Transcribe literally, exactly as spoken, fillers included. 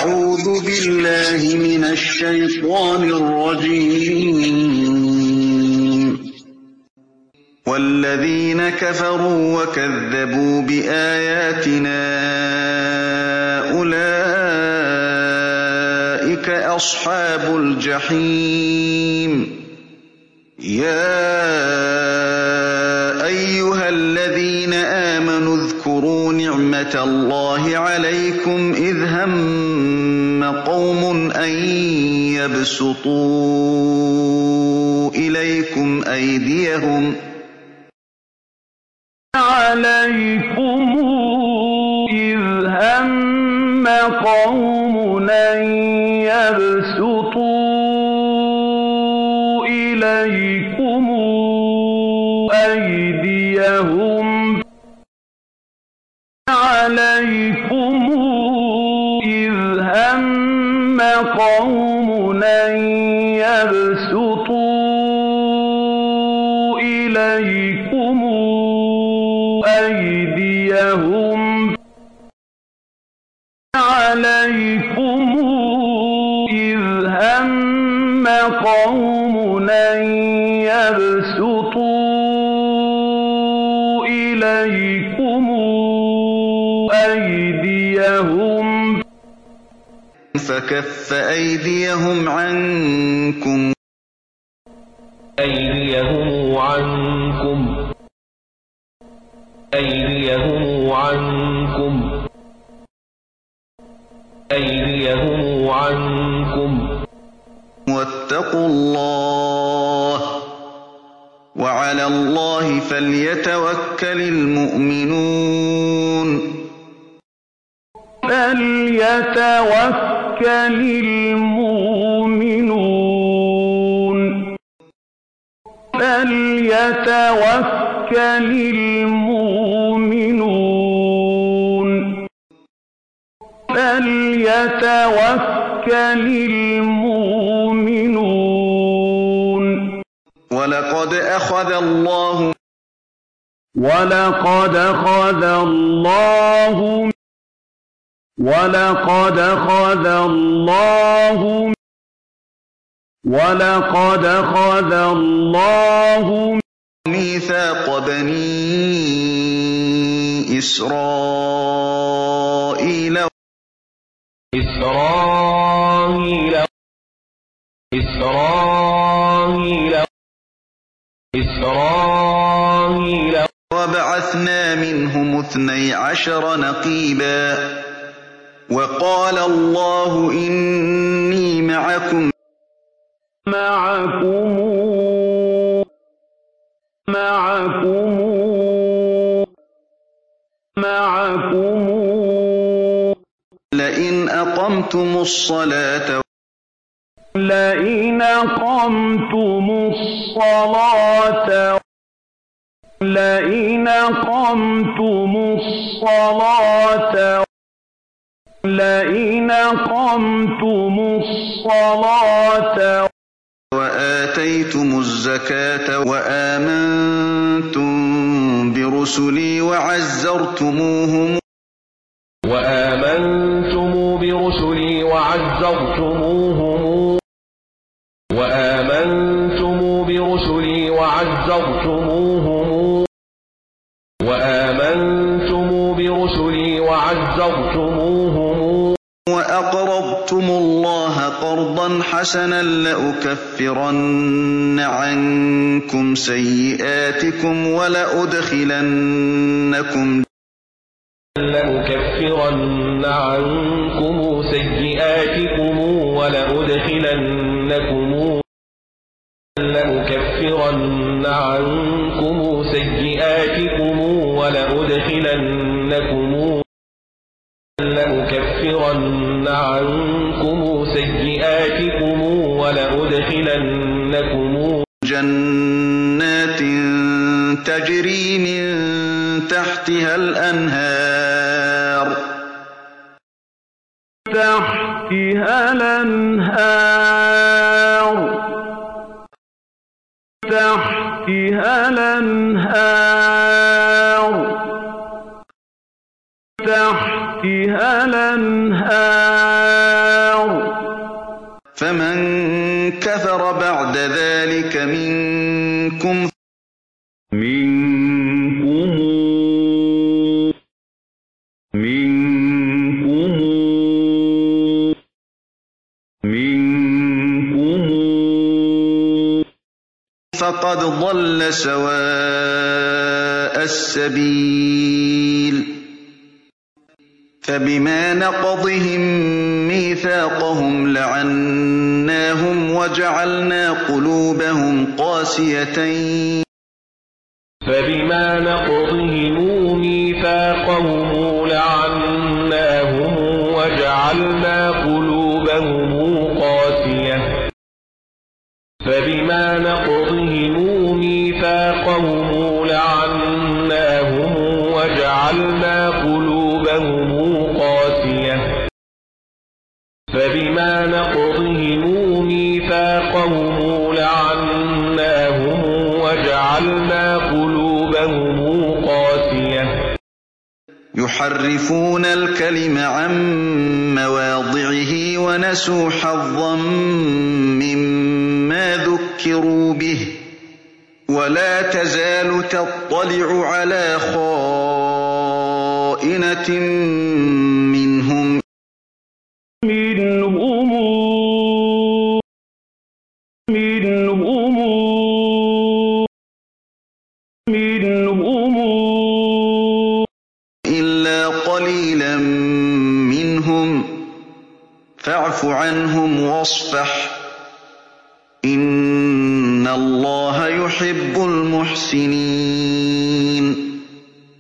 أعوذ بالله من الشيطان الرجيم والذين كفروا وكذبوا بآياتنا أولئك أصحاب الجحيم يا أيها الذين آمنوا اذكروا نعمة الله عليكم إذ هم قوم أن يبسطوا إليكم أيديهم عليكم إذ هم قوم أن يبسطوا إليكم أيديهم عليكم إذ هم قوم أن يبسطوا إليكم أيديهم عليكم إذ هم قوم أن يبسطوا إليكم أيديهم فكف أيديهم عنكم أيديهم عنكم أيديهم عنكم أيديهم عنكم واتقوا الله وعلى الله فليتوكل المؤمنون فليتوكل المؤمنون فليتوكل المؤمنون فليتوكل المؤمنون ولقد أخذ الله ولقد أخذ الله ولقد أخذ الله ولقد أخذ الله ميثاق بني إسرائيل إسرائيل إسرائيل إسرائيل وبعثنا منهم اثني عشر نقيبا وقال الله إني معكم معكم معكم معكم لئن أقمتم الصلاة لئن أقمتم الصلاة لئن أقمتم الصلاة لئن أقمتم الصلاة وآتيتم الزكاة وآمنتم برسلي وعزرتموهم وآمنتم برسلي وعزرتموهم وآمنتم برسلي وعزرتموهم وآمنتم برسلي وعزرتموهم وأقرضتم الله قرضا حسنا لأكفرن عنكم سيئاتكم ولأدخلنكم لأكفرن عنكم سيئاتكم ولأدخلنكم لأكفرن عنكم سيئاتكم ولأدخلنكم لأكفرن عنكم سيئاتكم ولأدخلنكم جنات تجري من تحتها الأنهار تحتها الأنهار تحتها الأنهار تحتها الأنهار فمن كفر بعد ذلك منكم منكم منكم منكم فقد ضل سواء السبيل فبما نقضهم ميثاقهم لعناهم وجعلنا قلوبهم قاسية فبما نقضهم ميثاقهم لعناهم وجعلنا قلوبهم قاسية فبما نقضهم ميثاقهم لعناهم وجعلنا قلوبهم قاسية فبما نقضهم ميثاقهم لعناهم وجعلنا قلوبهم قاسية يحرفون الكلم عن مواضعه ونسوا حظا مما ذكروا به ولا تزال تطلع على خائنة منهم منهم منهم منهم إلا قليلا منهم فاعف عنهم واصفح إن الله يحب المحسنين